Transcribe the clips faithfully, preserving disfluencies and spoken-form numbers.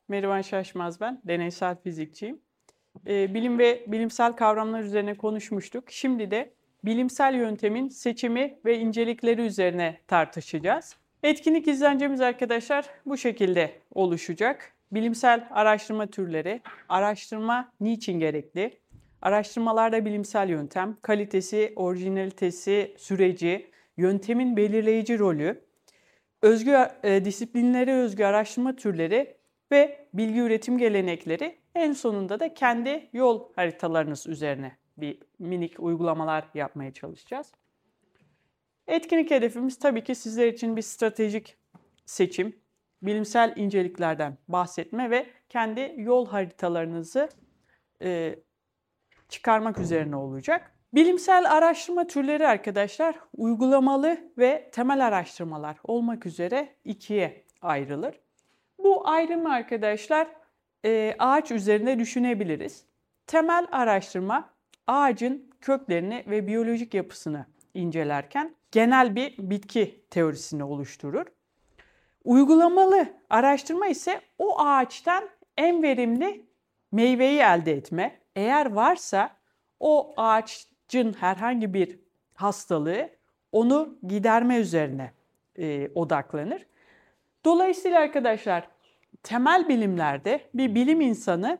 Merivan Şaşmaz ben, deneysel fizikçiyim. Ee, bilim ve bilimsel kavramlar üzerine konuşmuştuk. Şimdi de bilimsel yöntemin seçimi ve incelikleri üzerine tartışacağız. Etkinlik izlencemiz arkadaşlar bu şekilde oluşacak. Bilimsel araştırma türleri, araştırma niçin gerekli, araştırmalarda bilimsel yöntem, kalitesi, orijinalitesi, süreci, yöntemin belirleyici rolü, özgü e, disiplinlere özgü araştırma türleri ve bilgi üretim gelenekleri, en sonunda da kendi yol haritalarınız üzerine bir minik uygulamalar yapmaya çalışacağız. Etkinlik hedefimiz tabii ki sizler için bir stratejik seçim, bilimsel inceliklerden bahsetme ve kendi yol haritalarınızı e, çıkarmak üzerine olacak. Bilimsel araştırma türleri arkadaşlar uygulamalı ve temel araştırmalar olmak üzere ikiye ayrılır. Bu ayrımı arkadaşlar e, ağaç üzerine düşünebiliriz. Temel araştırma ağacın köklerini ve biyolojik yapısını incelerken genel bir bitki teorisini oluşturur. Uygulamalı araştırma ise o ağaçtan en verimli meyveyi elde etme. Eğer varsa o ağacın herhangi bir hastalığı onu giderme üzerine e, odaklanır. Dolayısıyla arkadaşlar temel bilimlerde bir bilim insanı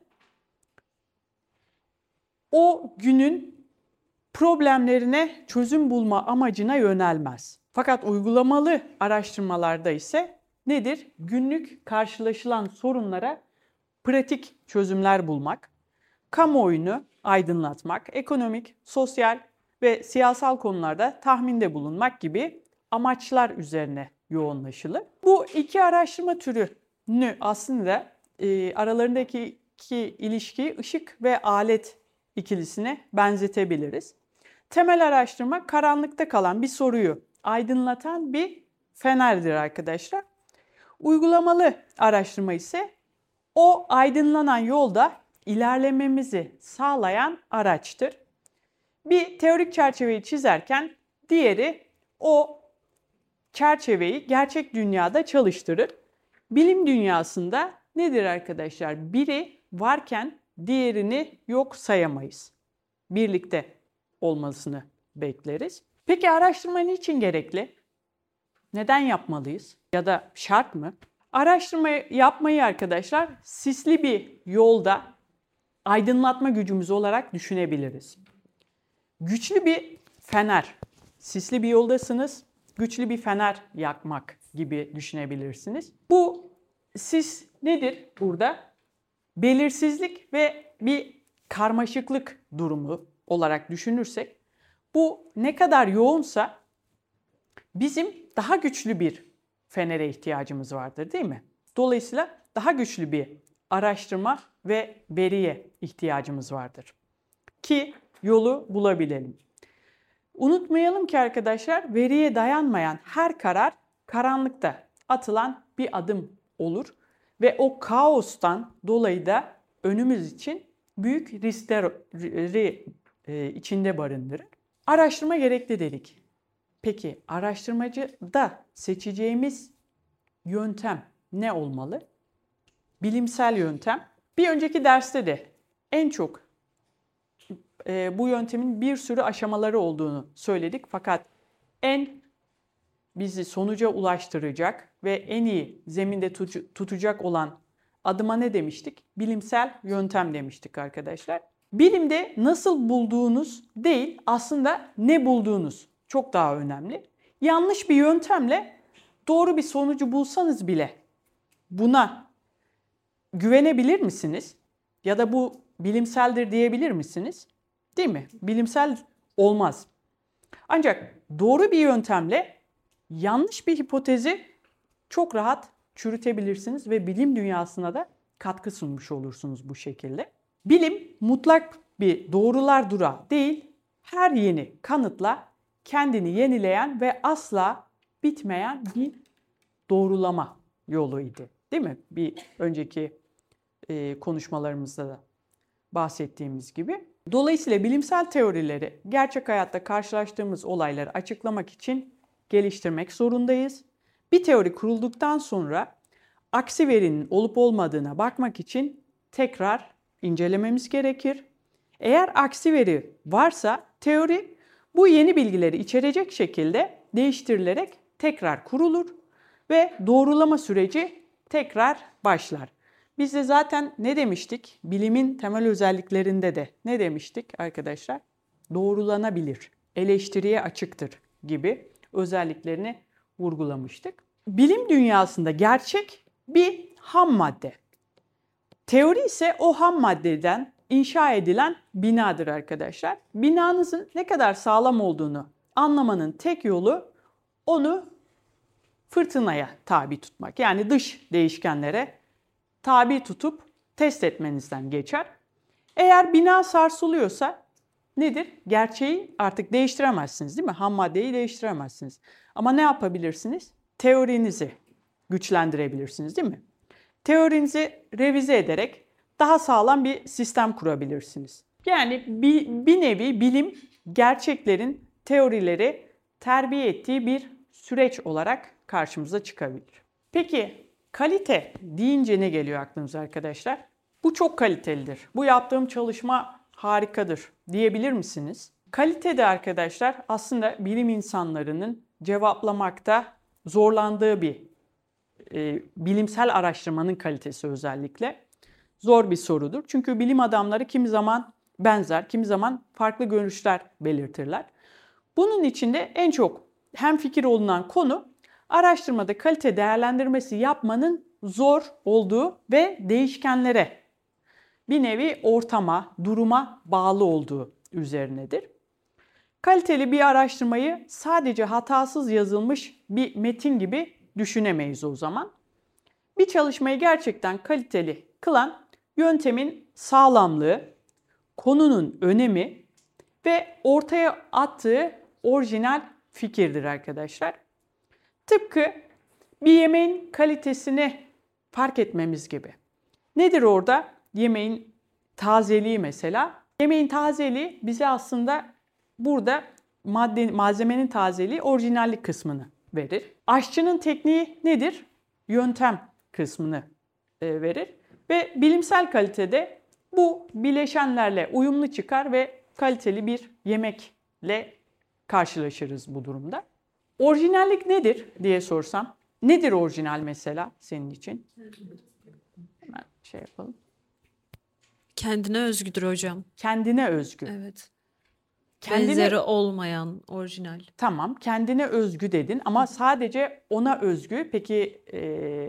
o günün problemlerine çözüm bulma amacına yönelmez. Fakat uygulamalı araştırmalarda ise nedir? Günlük karşılaşılan sorunlara pratik çözümler bulmak, kamuoyunu aydınlatmak, ekonomik, sosyal ve siyasal konularda tahminde bulunmak gibi amaçlar üzerine yoğunlaşılır. Bu iki araştırma türünü aslında e, aralarındaki iki ilişkiyi ışık ve alet ikilisine benzetebiliriz. Temel araştırma karanlıkta kalan bir soruyu aydınlatan bir fenerdir arkadaşlar. Uygulamalı araştırma ise o aydınlanan yolda ilerlememizi sağlayan araçtır. Bir teorik çerçeveyi çizerken diğeri o çerçeveyi gerçek dünyada çalıştırır. Bilim dünyasında nedir arkadaşlar? Biri varken diğerini yok sayamayız. Birlikte olmasını bekleriz. Peki araştırma niçin gerekli? Neden yapmalıyız? Ya da şart mı? Araştırma yapmayı arkadaşlar sisli bir yolda aydınlatma gücümüz olarak düşünebiliriz. Güçlü bir fener, sisli bir yoldasınız, güçlü bir fener yakmak gibi düşünebilirsiniz. Bu sis nedir burada? Belirsizlik ve bir karmaşıklık durumu olarak düşünürsek, bu ne kadar yoğunsa bizim daha güçlü bir fenere ihtiyacımız vardır, değil mi? Dolayısıyla daha güçlü bir araştırma ve veriye ihtiyacımız vardır ki yolu bulabilelim. Unutmayalım ki arkadaşlar, veriye dayanmayan her karar karanlıkta atılan bir adım olur ve o kaostan dolayı da önümüz için büyük riskleri içinde barındırır. Araştırma gerekli dedik. Peki araştırmacıda seçeceğimiz yöntem ne olmalı? Bilimsel yöntem. Bir önceki derste de en çok e, bu yöntemin bir sürü aşamaları olduğunu söyledik. Fakat en bizi sonuca ulaştıracak ve en iyi zeminde tutacak olan adıma ne demiştik? Bilimsel yöntem demiştik arkadaşlar. Bilimde nasıl bulduğunuz değil, aslında ne bulduğunuz çok daha önemli. Yanlış bir yöntemle doğru bir sonucu bulsanız bile buna güvenebilir misiniz? Ya da bu bilimseldir diyebilir misiniz? Değil mi? Bilimsel olmaz. Ancak doğru bir yöntemle yanlış bir hipotezi çok rahat çürütebilirsiniz ve bilim dünyasına da katkı sunmuş olursunuz bu şekilde. Bilim mutlak bir doğrular durağı değil, her yeni kanıtla kendini yenileyen ve asla bitmeyen bir doğrulama yoluydu. Değil mi? Bir önceki e, konuşmalarımızda da bahsettiğimiz gibi. Dolayısıyla bilimsel teorileri gerçek hayatta karşılaştığımız olayları açıklamak için geliştirmek zorundayız. Bir teori kurulduktan sonra aksi verinin olup olmadığına bakmak için tekrar incelememiz gerekir. Eğer aksi veri varsa teori bu yeni bilgileri içerecek şekilde değiştirilerek tekrar kurulur ve doğrulama süreci tekrar başlar. Biz de zaten ne demiştik? Bilimin temel özelliklerinde de ne demiştik arkadaşlar? Doğrulanabilir, eleştiriye açıktır gibi özelliklerini vurgulamıştık. Bilim dünyasında gerçek bir ham madde. Teori ise o ham maddeden inşa edilen binadır arkadaşlar. Binanızın ne kadar sağlam olduğunu anlamanın tek yolu onu fırtınaya tabi tutmak. Yani dış değişkenlere tabi tutup test etmenizden geçer. Eğer bina sarsılıyorsa nedir? Gerçeği artık değiştiremezsiniz, değil mi? Ham maddeyi değiştiremezsiniz. Ama ne yapabilirsiniz? Teorinizi güçlendirebilirsiniz, değil mi? Teorinizi revize ederek daha sağlam bir sistem kurabilirsiniz. Yani bir, bir nevi bilim gerçeklerin teorileri terbiye ettiği bir süreç olarak karşımıza çıkabilir. Peki kalite deyince ne geliyor aklınıza arkadaşlar? Bu çok kalitelidir. Bu yaptığım çalışma harikadır diyebilir misiniz? Kalite de arkadaşlar aslında bilim insanlarının cevaplamakta zorlandığı bir e, bilimsel araştırmanın kalitesi özellikle zor bir sorudur. Çünkü bilim adamları kimi zaman benzer, kimi zaman farklı görüşler belirtirler. Bunun içinde en çok hemfikir olunan konu araştırmada kalite değerlendirmesi yapmanın zor olduğu ve değişkenlere, bir nevi ortama, duruma bağlı olduğu üzerinedir. Kaliteli bir araştırmayı sadece hatasız yazılmış bir metin gibi düşünemeyiz o zaman. Bir çalışmayı gerçekten kaliteli kılan yöntemin sağlamlığı, konunun önemi ve ortaya attığı orijinal fikirdir arkadaşlar. Tıpkı bir yemeğin kalitesini fark etmemiz gibi. Nedir orada? Yemeğin tazeliği mesela. Yemeğin tazeliği bize aslında burada madde, malzemenin tazeliği orijinallik kısmını verir. Aşçının tekniği nedir? Yöntem kısmını e, verir. Ve bilimsel kalitede bu bileşenlerle uyumlu çıkar ve kaliteli bir yemekle karşılaşırız bu durumda. Orijinallik nedir diye sorsam. Nedir orijinal mesela senin için? Hemen şey yapalım. Kendine özgüdür hocam. Kendine özgü. Evet. Kendine, Benzeri olmayan orijinal. Tamam, kendine özgü dedin ama sadece ona özgü. Peki e,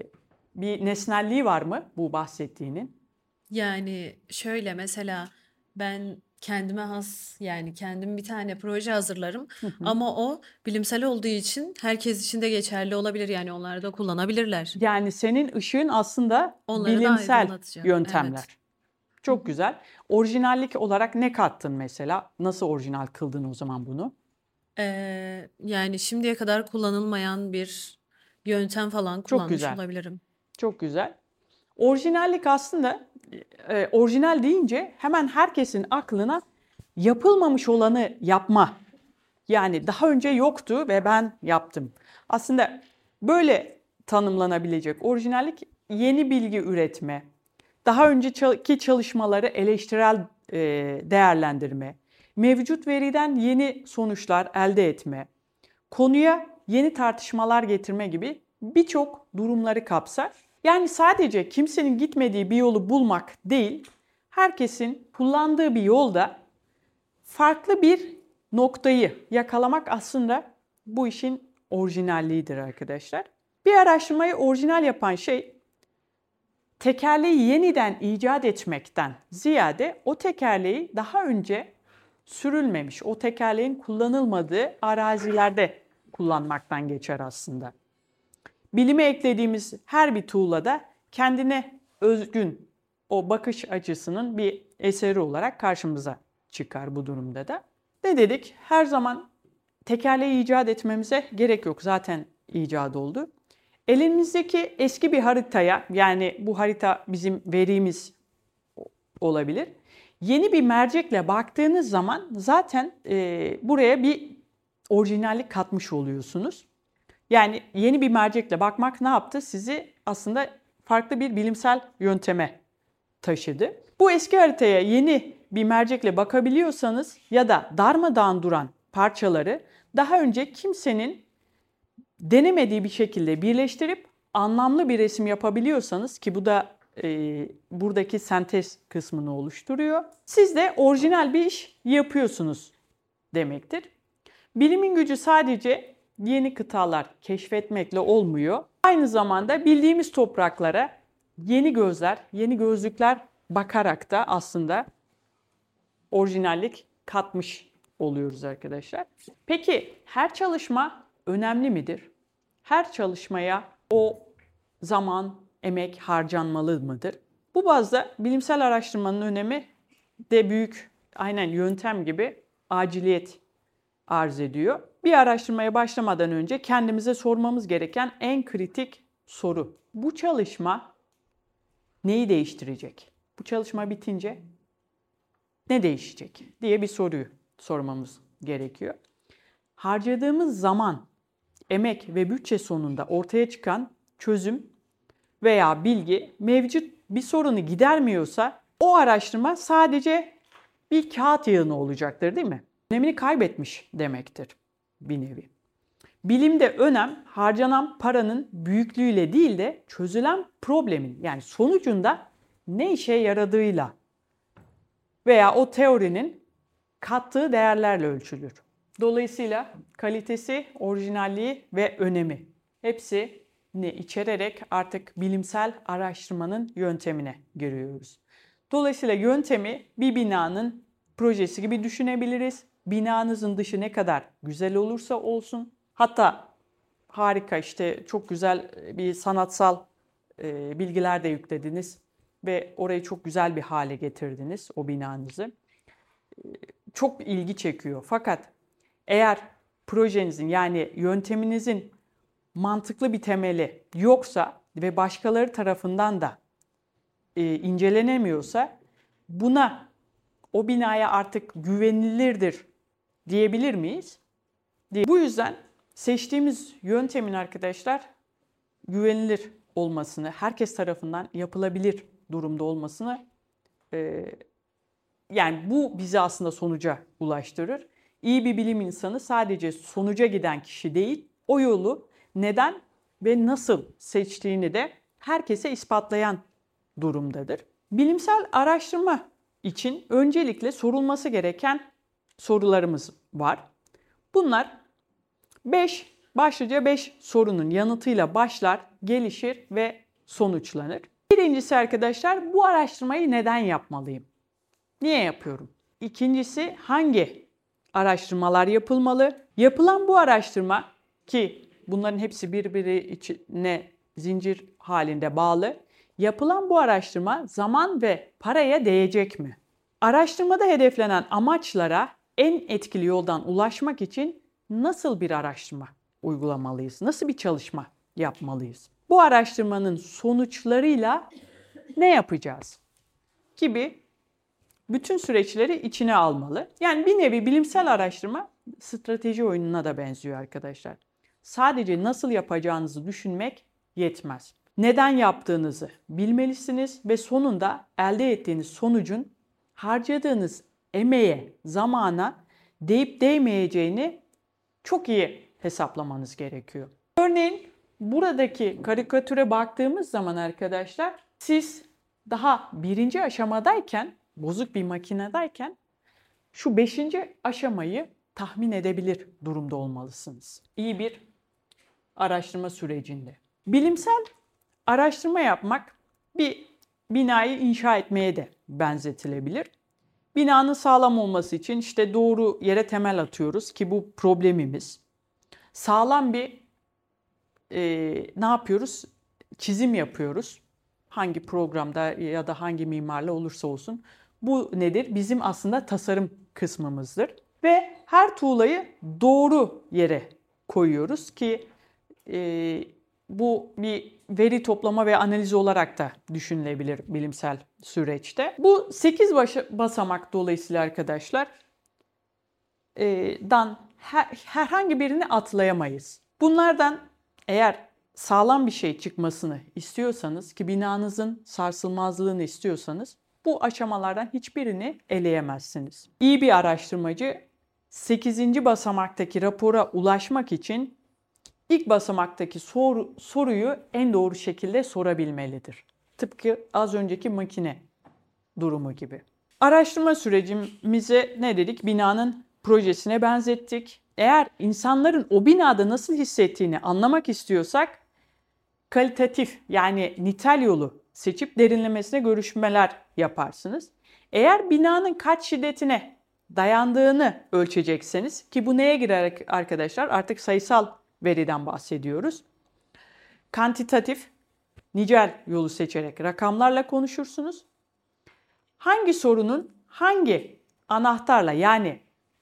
bir nesnelliği var mı bu bahsettiğinin? Yani şöyle mesela ben kendime has yani kendim bir tane proje hazırlarım ama o bilimsel olduğu için herkes için de geçerli olabilir, yani onlar da kullanabilirler. Yani senin ışığın aslında Onları da bilimsel aydınlatacak. yöntemler. Evet. Çok güzel. Orijinallik olarak ne kattın mesela? Nasıl orijinal kıldın o zaman bunu? Ee, yani şimdiye kadar kullanılmayan bir yöntem falan Çok kullanmış güzel. olabilirim. Çok güzel. Orijinallik aslında e, orijinal deyince hemen herkesin aklına yapılmamış olanı yapma. Yani daha önce yoktu ve ben yaptım. Aslında böyle tanımlanabilecek orijinallik yeni bilgi üretme, daha önceki çalışmaları eleştirel e, değerlendirme, mevcut veriden yeni sonuçlar elde etme, konuya yeni tartışmalar getirme gibi birçok durumları kapsar. Yani sadece kimsenin gitmediği bir yolu bulmak değil, herkesin kullandığı bir yolda farklı bir noktayı yakalamak aslında bu işin orijinalliğidir arkadaşlar. Bir araştırmayı orijinal yapan şey tekerleği yeniden icat etmekten ziyade o tekerleği daha önce sürülmemiş, o tekerleğin kullanılmadığı arazilerde kullanmaktan geçer aslında. Bilime eklediğimiz her bir tuğla da kendine özgün o bakış açısının bir eseri olarak karşımıza çıkar bu durumda da. Ne dedik? Her zaman tekerleği icat etmemize gerek yok. Zaten icat oldu. Elimizdeki eski bir haritaya, yani bu harita bizim verimiz olabilir. Yeni bir mercekle baktığınız zaman zaten e, buraya bir orijinallik katmış oluyorsunuz. Yani yeni bir mercekle bakmak ne yaptı? Sizi aslında farklı bir bilimsel yönteme taşıdı. Bu eski haritaya yeni bir mercekle bakabiliyorsanız ya da darmadağın duran parçaları daha önce kimsenin denemediği bir şekilde birleştirip anlamlı bir resim yapabiliyorsanız, ki bu da e, buradaki sentez kısmını oluşturuyor, siz de orijinal bir iş yapıyorsunuz demektir. Bilimin gücü sadece yeni kıtalar keşfetmekle olmuyor. Aynı zamanda bildiğimiz topraklara yeni gözler, yeni gözlükler bakarak da aslında orijinallik katmış oluyoruz arkadaşlar. Peki her çalışma önemli midir? Her çalışmaya o zaman, emek harcanmalı mıdır? Bu bazda bilimsel araştırmanın önemi de büyük, aynen yöntem gibi aciliyet arz ediyor. Bir araştırmaya başlamadan önce kendimize sormamız gereken en kritik soru: bu çalışma neyi değiştirecek? Bu çalışma bitince ne değişecek diye bir soruyu sormamız gerekiyor. Harcadığımız zaman, emek ve bütçe sonunda ortaya çıkan çözüm veya bilgi mevcut bir sorunu gidermiyorsa o araştırma sadece bir kağıt yığını olacaktır, değil mi? Önemini kaybetmiş demektir bir nevi. Bilimde önem harcanan paranın büyüklüğüyle değil de çözülen problemin, yani sonucunda ne işe yaradığıyla veya o teorinin kattığı değerlerle ölçülür. Dolayısıyla kalitesi, orijinalliği ve önemi hepsini içererek artık bilimsel araştırmanın yöntemine giriyoruz. Dolayısıyla yöntemi bir binanın projesi gibi düşünebiliriz. Binanızın dışı ne kadar güzel olursa olsun, hatta harika, işte çok güzel bir sanatsal e, bilgiler de yüklediniz ve orayı çok güzel bir hale getirdiniz, o binanızı. E, çok ilgi çekiyor. Fakat eğer projenizin, yani yönteminizin mantıklı bir temeli yoksa ve başkaları tarafından da e, incelenemiyorsa, buna, o binaya artık güvenilirdir diyebilir miyiz? Değil. Bu yüzden seçtiğimiz yöntemin arkadaşlar güvenilir olmasını, herkes tarafından yapılabilir durumda olmasını, e, yani bu bizi aslında sonuca ulaştırır. İyi bir bilim insanı sadece sonuca giden kişi değil, o yolu neden ve nasıl seçtiğini de herkese ispatlayan durumdadır. Bilimsel araştırma için öncelikle sorulması gereken sorularımız var. Bunlar beş, başlıca beş sorunun yanıtıyla başlar, gelişir ve sonuçlanır. Birincisi arkadaşlar, bu araştırmayı neden yapmalıyım? Niye yapıyorum? İkincisi, hangi araştırmalar yapılmalı? Yapılan bu araştırma, ki bunların hepsi birbiri içine zincir halinde bağlı, yapılan bu araştırma zaman ve paraya değecek mi? Araştırmada hedeflenen amaçlara en etkili yoldan ulaşmak için nasıl bir araştırma uygulamalıyız? Nasıl bir çalışma yapmalıyız? Bu araştırmanın sonuçlarıyla ne yapacağız? Gibi bütün süreçleri içine almalı. Yani bir nevi bilimsel araştırma strateji oyununa da benziyor arkadaşlar. Sadece nasıl yapacağınızı düşünmek yetmez. Neden yaptığınızı bilmelisiniz ve sonunda elde ettiğiniz sonucun harcadığınız emeğe, zamana değip değmeyeceğini çok iyi hesaplamanız gerekiyor. Örneğin buradaki karikatüre baktığımız zaman arkadaşlar, siz daha birinci aşamadayken, bozuk bir makinedayken şu beşinci aşamayı tahmin edebilir durumda olmalısınız. İyi bir araştırma sürecinde. Bilimsel araştırma yapmak bir binayı inşa etmeye de benzetilebilir. Binanın sağlam olması için işte doğru yere temel atıyoruz ki bu problemimiz. Sağlam bir e, ne yapıyoruz? Çizim yapıyoruz. Hangi programda ya da hangi mimarla olursa olsun. Bu nedir? Bizim aslında tasarım kısmımızdır. Ve her tuğlayı doğru yere koyuyoruz ki e, bu bir veri toplama ve analizi olarak da düşünülebilir bilimsel süreçte. Bu sekiz basamak dolayısıyla arkadaşlar e, dan her, herhangi birini atlayamayız. Bunlardan eğer sağlam bir şey çıkmasını istiyorsanız, ki binanızın sarsılmazlığını istiyorsanız, bu aşamalardan hiçbirini eleyemezsiniz. İyi bir araştırmacı sekizinci basamaktaki rapora ulaşmak için ilk basamaktaki sor, soruyu en doğru şekilde sorabilmelidir. Tıpkı az önceki makine durumu gibi. Araştırma sürecimize ne dedik? Binanın projesine benzettik. Eğer insanların o binada nasıl hissettiğini anlamak istiyorsak kalitatif, yani nitel yolu seçip derinlemesine görüşmeler yaparsınız. Eğer binanın kaç şiddetine dayandığını ölçecekseniz, ki bu neye girer arkadaşlar? Artık sayısal veriden bahsediyoruz. Kantitatif, nicel yolu seçerek rakamlarla konuşursunuz. Hangi sorunun hangi anahtarla, yani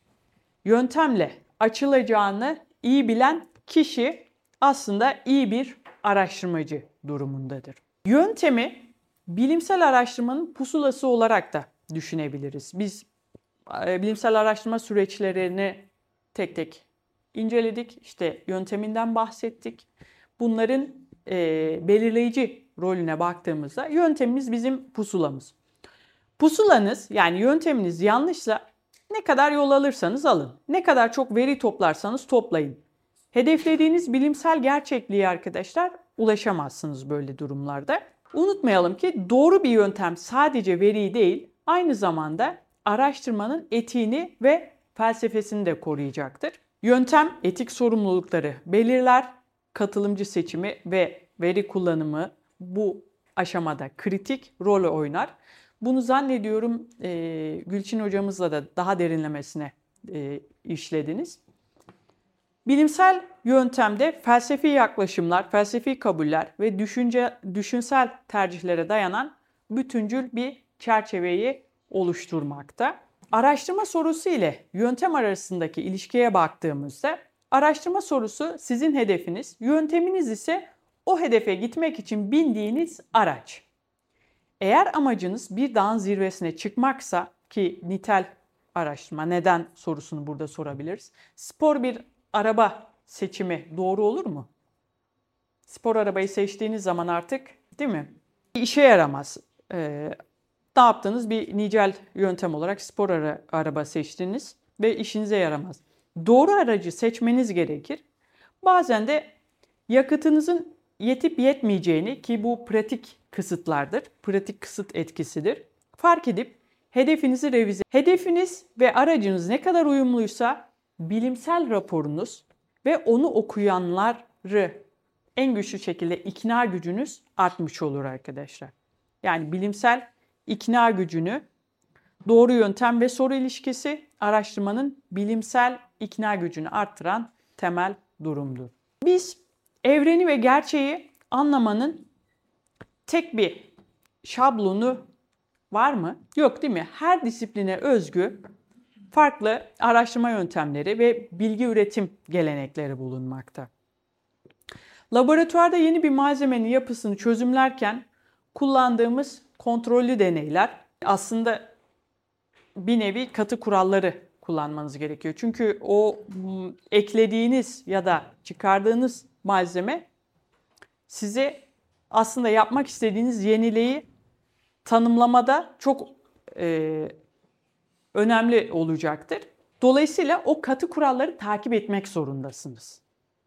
yöntemle açılacağını iyi bilen kişi aslında iyi bir araştırmacı durumundadır. Yöntemi bilimsel araştırmanın pusulası olarak da düşünebiliriz. Biz e, bilimsel araştırma süreçlerini tek tek inceledik. İşte yönteminden bahsettik. Bunların e, belirleyici rolüne baktığımızda yöntemimiz bizim pusulamız. Pusulanız, yani yönteminiz yanlışsa ne kadar yol alırsanız alın, ne kadar çok veri toplarsanız toplayın, hedeflediğiniz bilimsel gerçekliğe arkadaşlar ulaşamazsınız böyle durumlarda. Unutmayalım ki doğru bir yöntem sadece veriyi değil, aynı zamanda araştırmanın etiğini ve felsefesini de koruyacaktır. Yöntem etik sorumlulukları belirler, katılımcı seçimi ve veri kullanımı bu aşamada kritik rol oynar. Bunu zannediyorum e, Gülçin hocamızla da daha derinlemesine e, işlediniz. Bilimsel yöntemde felsefi yaklaşımlar, felsefi kabuller ve düşünce, düşünsel tercihlere dayanan bütüncül bir çerçeveyi oluşturmakta. Araştırma sorusu ile yöntem arasındaki ilişkiye baktığımızda, araştırma sorusu sizin hedefiniz, yönteminiz ise o hedefe gitmek için bindiğiniz araç. Eğer amacınız bir dağın zirvesine çıkmaksa, ki nitel araştırma neden sorusunu burada sorabiliriz. Spor bir araba seçimi doğru olur mu? Spor arabayı seçtiğiniz zaman artık, değil mi? İşe yaramaz. Ee, ne yaptınız? Bir nicel yöntem olarak spor ara, araba seçtiniz ve işinize yaramaz. Doğru aracı seçmeniz gerekir. Bazen de yakıtınızın yetip yetmeyeceğini, ki bu pratik kısıtlardır, pratik kısıt etkisidir, fark edip hedefinizi revize. Hedefiniz ve aracınız ne kadar uyumluysa bilimsel raporunuz ve onu okuyanları en güçlü şekilde ikna gücünüz artmış olur arkadaşlar. Yani bilimsel ikna gücünü, doğru yöntem ve soru ilişkisi araştırmanın bilimsel ikna gücünü arttıran temel durumdur. Biz evreni ve gerçeği anlamanın tek bir şablonu var mı? Yok, değil mi? Her disipline özgü farklı araştırma yöntemleri ve bilgi üretim gelenekleri bulunmakta. Laboratuvarda yeni bir malzemenin yapısını çözümlerken kullandığımız kontrollü deneyler aslında bir nevi katı kuralları kullanmanız gerekiyor. Çünkü o eklediğiniz ya da çıkardığınız malzeme size aslında yapmak istediğiniz yenileyi tanımlamada çok e, önemli olacaktır. Dolayısıyla o katı kuralları takip etmek zorundasınız.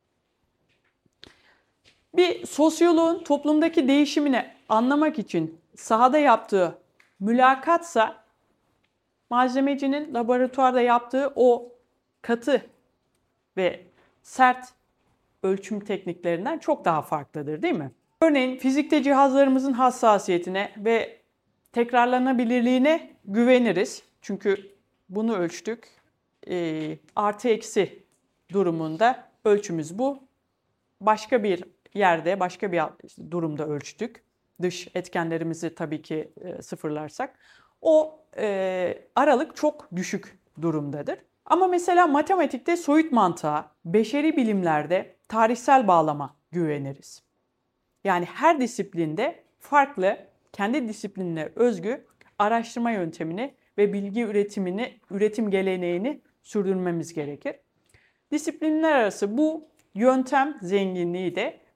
Bir sosyoloğun toplumdaki değişimini anlamak için sahada yaptığı mülakatsa, malzemecinin laboratuvarda yaptığı o katı ve sert ölçüm tekniklerinden çok daha farklıdır, değil mi? Örneğin fizikte cihazlarımızın hassasiyetine ve tekrarlanabilirliğine güveniriz. Çünkü bunu ölçtük. E, artı eksi durumunda ölçümüz bu. Başka bir yerde, başka bir durumda ölçtük. Dış etkenlerimizi tabii ki e, sıfırlarsak. O e, aralık çok düşük durumdadır. Ama mesela matematikte soyut mantığa, beşeri bilimlerde tarihsel bağlama güveniriz. Yani her disiplinde farklı, kendi disiplinine özgü araştırma yöntemini ve bilgi üretimini, üretim geleneğini sürdürmemiz gerekir. Disiplinler arası bu yöntem zenginliği de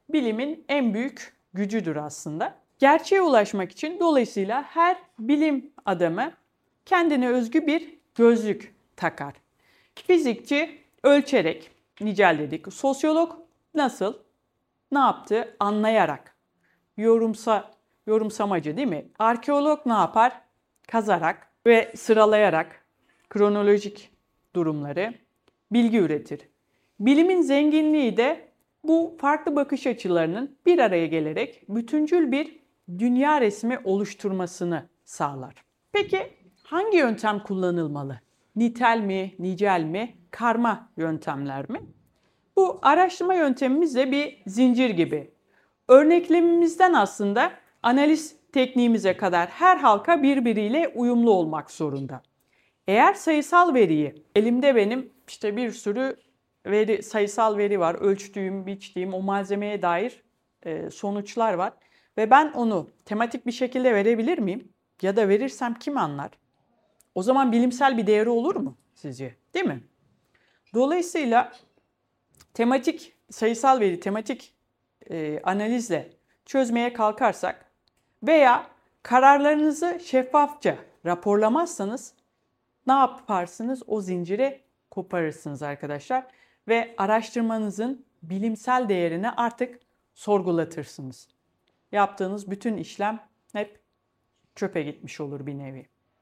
bilimin en büyük gücüdür aslında. Gerçeğe ulaşmak için dolayısıyla her bilim adamı kendine özgü bir gözlük takar. Fizikçi ölçerek nicelledik. Sosyolog nasıl, ne yaptı anlayarak, yorumsa, yorumsamacı değil mi? Arkeolog ne yapar? Kazarak ve sıralayarak kronolojik durumları bilgi üretir. Bilimin zenginliği de bu farklı bakış açılarının bir araya gelerek bütüncül bir dünya resmi oluşturmasını sağlar. Peki hangi yöntem kullanılmalı? Nitel mi, nicel mi, karma yöntemler mi? Bu araştırma yöntemimiz de bir zincir gibi. Örneklemimizden aslında analiz tekniğimize kadar her halka birbiriyle uyumlu olmak zorunda. Eğer sayısal veriyi, elimde benim işte bir sürü veri, sayısal veri var, ölçtüğüm, biçtiğim o malzemeye dair e, sonuçlar var ve ben onu tematik bir şekilde verebilir miyim? Ya da verirsem kim anlar? O zaman bilimsel bir değeri olur mu sizce? Değil mi? Dolayısıyla tematik, sayısal veri, tematik e, analizle çözmeye kalkarsak veya kararlarınızı şeffafça raporlamazsanız ne yaparsınız? O zinciri koparırsınız arkadaşlar ve araştırmanızın bilimsel değerini artık sorgulatırsınız. Yaptığınız bütün işlem hep çöpe gitmiş olur bir nevi.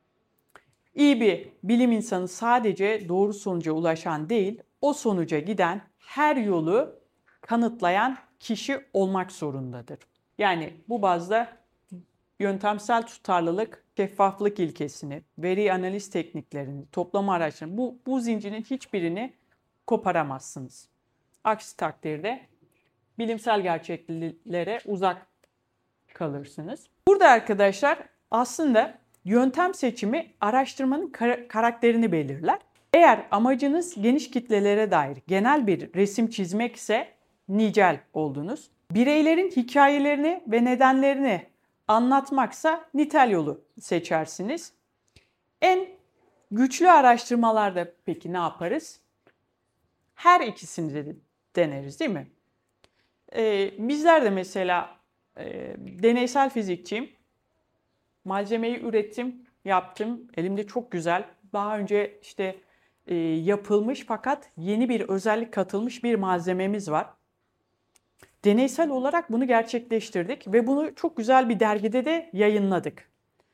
İyi bir bilim insanı sadece doğru sonuca ulaşan değil, o sonuca giden her yolu kanıtlayan kişi olmak zorundadır. Yani bu bazda yöntemsel tutarlılık, şeffaflık ilkesini, veri analiz tekniklerini, toplama araçlarını, bu, bu zincirin hiçbirini koparamazsınız. Aksi takdirde bilimsel gerçeklere uzak kalırsınız. Burada arkadaşlar aslında yöntem seçimi araştırmanın kar- karakterini belirler. Eğer amacınız geniş kitlelere dair genel bir resim çizmek ise nicel oldunuz. Bireylerin hikayelerini ve nedenlerini anlatmaksa nitel yolu seçersiniz. En güçlü araştırmalarda peki ne yaparız? Her ikisini de deneriz değil mi? Ee, bizler de mesela e, deneysel fizikçiyim. Malzemeyi ürettim, yaptım. Elimde çok güzel. Daha önce işte e, yapılmış fakat yeni bir özellik katılmış bir malzememiz var. Deneysel olarak bunu gerçekleştirdik ve bunu çok güzel bir dergide de yayınladık.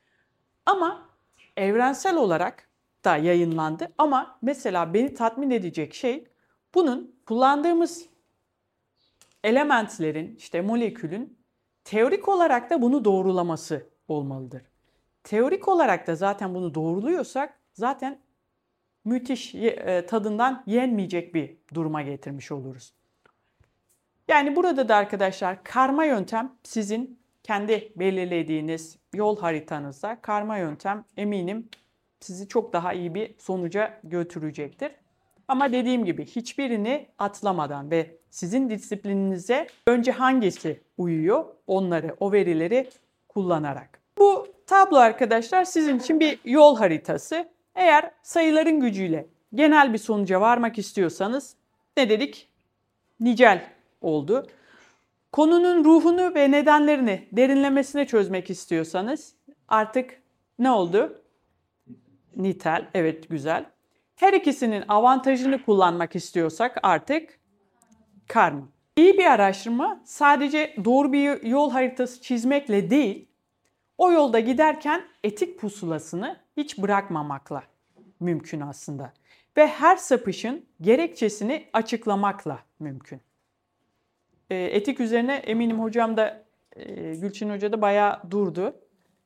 Ama evrensel olarak da yayınlandı. Ama mesela beni tatmin edecek şey bunun kullandığımız elementlerin, işte molekülün teorik olarak da bunu doğrulaması olmalıdır. Teorik olarak da zaten bunu doğruluyorsak zaten müthiş tadından yenmeyecek bir duruma getirmiş oluruz. Yani burada da arkadaşlar karma yöntem sizin kendi belirlediğiniz yol haritanızda karma yöntem eminim sizi çok daha iyi bir sonuca götürecektir. Ama dediğim gibi hiçbirini atlamadan ve sizin disiplininize önce hangisi uyuyor onları, o verileri kullanarak. Bu tablo arkadaşlar sizin için bir yol haritası. Eğer sayıların gücüyle genel bir sonuca varmak istiyorsanız ne dedik? Nicel oldu. Konunun ruhunu ve nedenlerini derinlemesine çözmek istiyorsanız artık ne oldu? Nitel, evet güzel. Her ikisinin avantajını kullanmak istiyorsak artık karma. İyi bir araştırma sadece doğru bir yol haritası çizmekle değil, o yolda giderken etik pusulasını hiç bırakmamakla mümkün aslında. Ve her sapışın gerekçesini açıklamakla mümkün. Etik üzerine eminim hocam da Gülçin Hoca da bayağı durdu.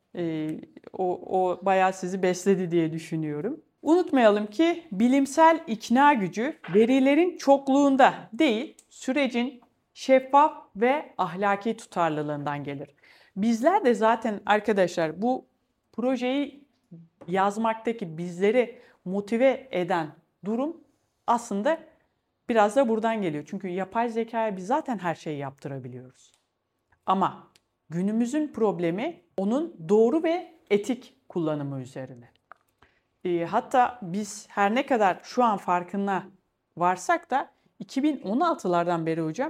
O, o bayağı sizi besledi diye düşünüyorum. Unutmayalım ki bilimsel ikna gücü verilerin çokluğunda değil, sürecin şeffaf ve ahlaki tutarlılığından gelir. Bizler de zaten arkadaşlar bu projeyi yazmaktaki bizleri motive eden durum aslında biraz da buradan geliyor. Çünkü yapay zekaya biz zaten her şeyi yaptırabiliyoruz. Ama günümüzün problemi onun doğru ve etik kullanımı üzerine. E, hatta biz her ne kadar şu an farkına varsak da iki bin on altılardan beri hocam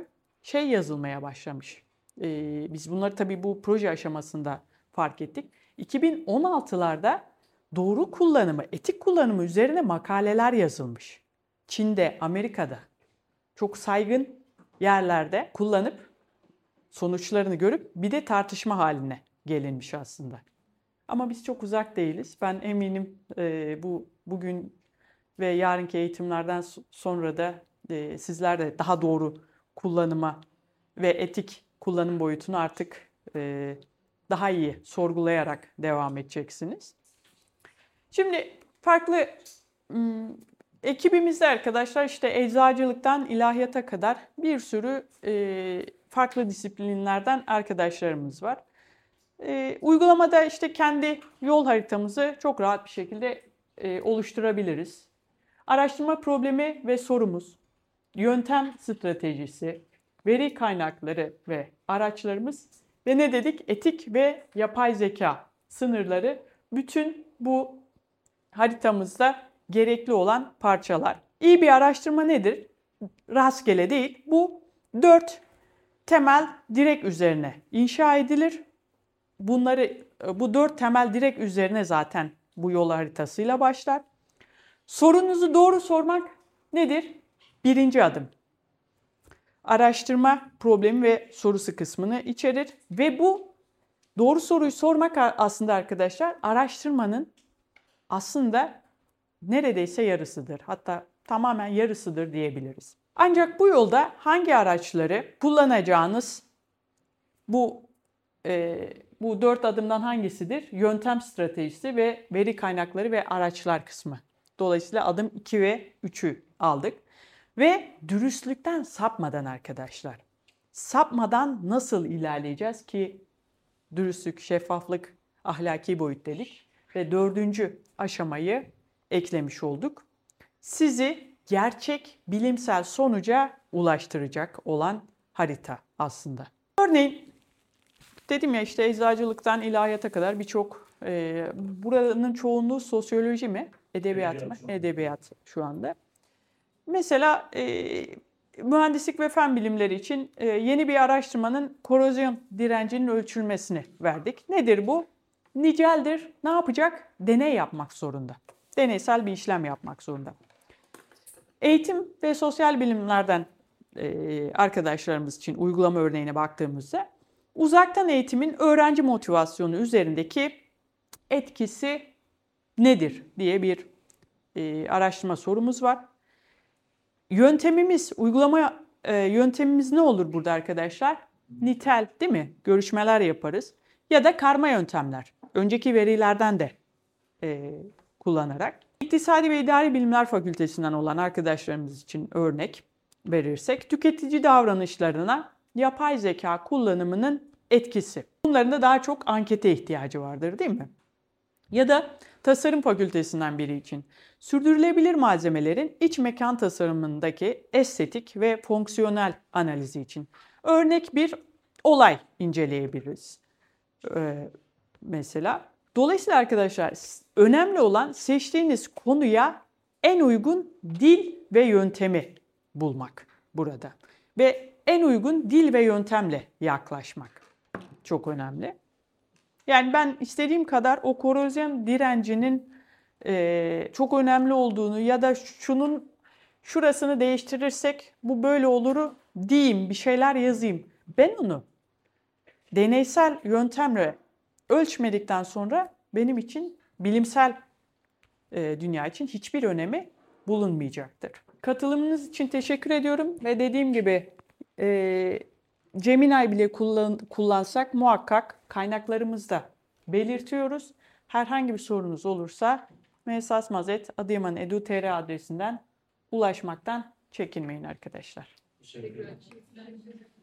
şey yazılmaya başlamış. Ee, biz bunları tabii bu proje aşamasında fark ettik. iki bin on altılarda doğru kullanımı, etik kullanımı üzerine makaleler yazılmış. Çin'de, Amerika'da çok saygın yerlerde kullanıp sonuçlarını görüp bir de tartışma haline gelinmiş aslında. Ama biz çok uzak değiliz. Ben eminim e, bu bugün ve yarınki eğitimlerden sonra da e, sizler de daha doğru kullanıma ve etik kullanım boyutunu artık e, daha iyi sorgulayarak devam edeceksiniz. Şimdi farklı m, ekibimizde arkadaşlar işte eczacılıktan ilahiyata kadar bir sürü e, farklı disiplinlerden arkadaşlarımız var. E, uygulamada işte kendi yol haritamızı çok rahat bir şekilde e, oluşturabiliriz. Araştırma problemi ve sorumuz, yöntem stratejisi, veri kaynakları ve araçlarımız ve ne dedik? Etik ve yapay zeka sınırları bütün bu haritamızda gerekli olan parçalar. İyi bir araştırma nedir? Rastgele değil. Bu dört temel direk üzerine inşa edilir. Bunları bu dört temel direk üzerine zaten bu yol haritasıyla başlar. Sorunuzu doğru sormak nedir? Birinci adım. Araştırma problemi ve sorusu kısmını içerir ve bu doğru soruyu sormak aslında arkadaşlar araştırmanın aslında neredeyse yarısıdır. Hatta tamamen yarısıdır diyebiliriz. Ancak bu yolda hangi araçları kullanacağınız bu e, bu dört adımdan hangisidir? Yöntem stratejisi ve veri kaynakları ve araçlar kısmı. Dolayısıyla adım iki ve üçü aldık. Ve dürüstlükten sapmadan arkadaşlar. Sapmadan nasıl ilerleyeceğiz ki dürüstlük, şeffaflık, ahlaki boyut dedik. Ve dördüncü aşamayı eklemiş olduk. Sizi gerçek bilimsel sonuca ulaştıracak olan harita aslında. Örneğin dedim ya işte eczacılıktan ilahiyata kadar birçok e, buranın çoğunluğu sosyoloji mi? Edebiyat mı? Edebiyat şu anda. Mesela e, mühendislik ve fen bilimleri için e, yeni bir araştırmanın korozyon direncinin ölçülmesini verdik. Nedir bu? Niceldir. Ne yapacak? Deney yapmak zorunda. Deneysel bir işlem yapmak zorunda. Eğitim ve sosyal bilimlerden e, arkadaşlarımız için uygulama örneğine baktığımızda uzaktan eğitimin öğrenci motivasyonu üzerindeki etkisi nedir diye bir e, araştırma sorumuz var. Yöntemimiz, uygulama e, yöntemimiz ne olur burada arkadaşlar? Nitel değil mi? Görüşmeler yaparız. Ya da karma yöntemler. Önceki verilerden de e, kullanarak. İktisadi ve İdari Bilimler Fakültesinden olan arkadaşlarımız için örnek verirsek, tüketici davranışlarına yapay zeka kullanımının etkisi. Bunların da daha çok ankete ihtiyacı vardır değil mi? Ya da tasarım fakültesinden biri için sürdürülebilir malzemelerin iç mekan tasarımındaki estetik ve fonksiyonel analizi için örnek bir olay inceleyebiliriz. Ee, mesela. Dolayısıyla arkadaşlar önemli olan seçtiğiniz konuya en uygun dil ve yöntemi bulmak burada. Ve en uygun dil ve yöntemle yaklaşmak çok önemli. Yani ben istediğim kadar o korozyon direncinin e, çok önemli olduğunu ya da şunun şurasını değiştirirsek bu böyle oluru diyeyim, bir şeyler yazayım. Ben onu deneysel yöntemle ölçmedikten sonra benim için bilimsel e, dünya için hiçbir önemi bulunmayacaktır. Katılımınız için teşekkür ediyorum ve dediğim gibi e, Gemini bile kullan, kullansak muhakkak kaynaklarımızda belirtiyoruz. Herhangi bir sorunuz olursa mesasmazet adıyaman nokta edu nokta tr adresinden ulaşmaktan çekinmeyin arkadaşlar. Teşekkür ederim.